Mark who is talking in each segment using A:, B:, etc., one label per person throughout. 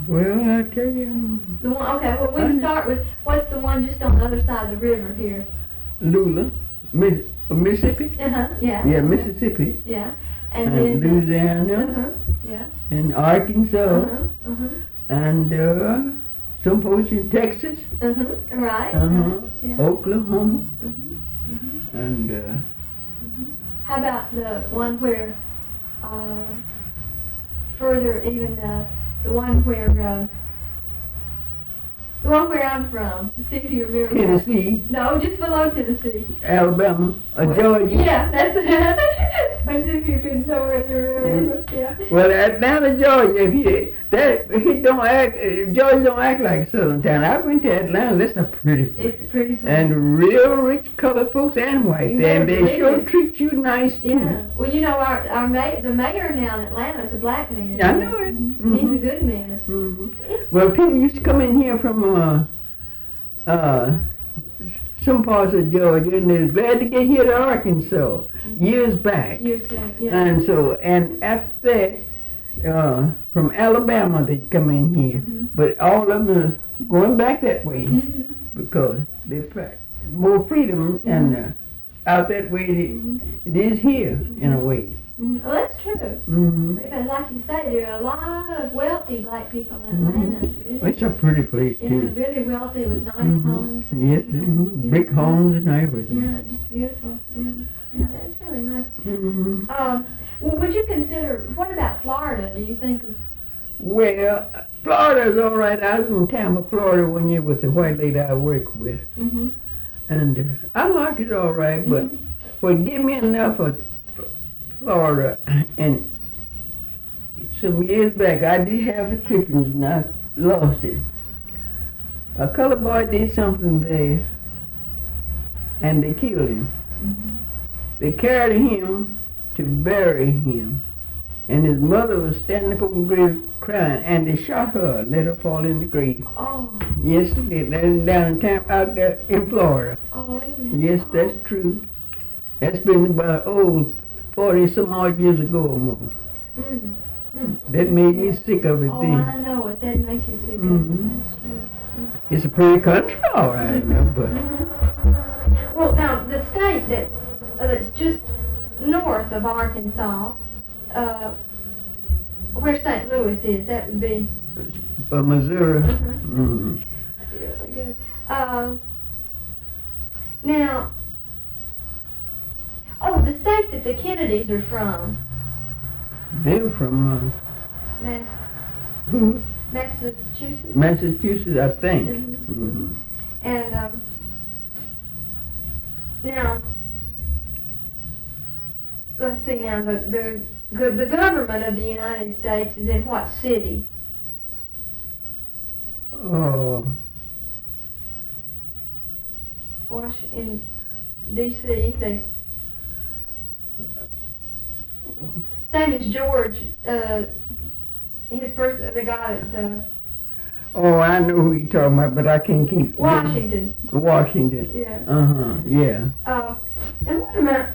A: Well, I tell you,
B: The one, okay, well, we can start with, what's the one just on the other side of the river here?
A: Lula, Mississippi.
B: Uh-huh, yeah.
A: Yeah, Mississippi.
B: Yeah, and
A: And
B: then.
A: Louisiana.
B: Uh-huh, yeah.
A: And Arkansas.
B: Uh-huh, uh-huh.
A: And some folks in Texas.
B: Uh-huh, right. Yeah.
A: Oklahoma. And
B: How about the one where, further even, the one where I'm from, see if you remember.
A: Tennessee.
B: No, just below Tennessee.
A: Alabama. Georgia.
B: Yeah, that's it. I see if you can know where you remember. Yeah.
A: Well, Atlanta, Georgia, Georgia don't act like a southern town. I've been to Atlanta. That's a pretty place.
B: It's pretty fun.
A: And real rich colored folks and white there, and they sure treat you nice too.
B: Yeah. Well, you know, the mayor now in Atlanta is a black man.
A: I know it.
B: He's a good man.
A: Well, people used to come in here from some parts of Georgia, and they're glad to get here to Arkansas years back.
B: Years back, yeah.
A: And after that, from Alabama they'd come in here, but all of them are going back that way because they more freedom, and out that way it is here in a way.
B: Well, that's true. Because, like you say, there are a lot of wealthy black people in Atlanta. Really.
A: It's a pretty place too.
B: Yeah, really wealthy with nice homes.
A: Yes, big homes and everything.
B: Yeah, just beautiful. Yeah, that's really nice. Well, would you consider? What about Florida? Do you think?
A: Well, Florida's all right. I was in Tampa, Florida, one year with the white lady I work with, and I like it all right. But give me enough of Florida, and some years back I did have the clippings and I lost it. A colored boy did something there, and they killed him. They carried him to bury him, and his mother was standing up over the grave crying, and they shot her, let her fall in the grave.
B: Oh.
A: Yes, they did. That is down in Tampa, out there in Florida.
B: Oh,
A: yes, that's true. That's been about 40 some odd years ago or more. That made me sick of it then.
B: I know it. That makes you sick of it. That's true.
A: It's a pretty country, all right, but.
B: Well, now the state that's just north of Arkansas, where St. Louis is, that would be.
A: Missouri.
B: Really good. Now. Oh, the state that the Kennedys are from.
A: They're from
B: Massachusetts.
A: Massachusetts, I think.
B: And now, let's see. Now, the government of the United States is in what city? Washington, D.C. Same as George, his first, the guy that,
A: I know who you're talking about, but I can't keep...
B: Washington.
A: Washington.
B: Yeah.
A: Yeah.
B: And what about,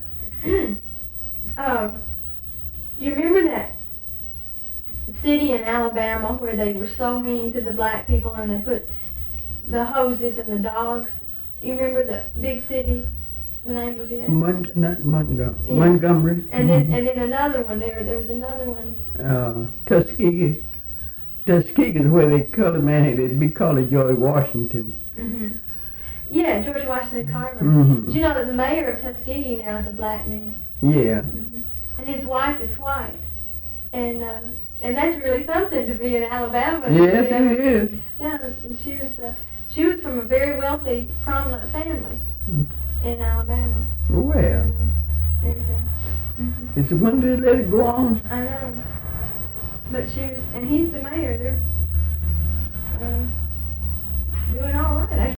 B: do you remember that city in Alabama where they were so mean to the black people and they put the hoses in the dogs? You remember the big city? The name of it?
A: Montgomery.
B: And then another one. There was another one.
A: Tuskegee. Tuskegee is where they colored man had that big collar George Washington.
B: Yeah, George Washington Carver. Did you know that the mayor of Tuskegee now is a black man?
A: Yeah.
B: And his wife is white. And that's really something to be in Alabama.
A: Yes, it is.
B: Yeah, and she was from a very wealthy, prominent family. In Alabama.
A: Well.
B: Everything.
A: It's when they let it go on.
B: I know. But and he's the mayor. They're doing all right.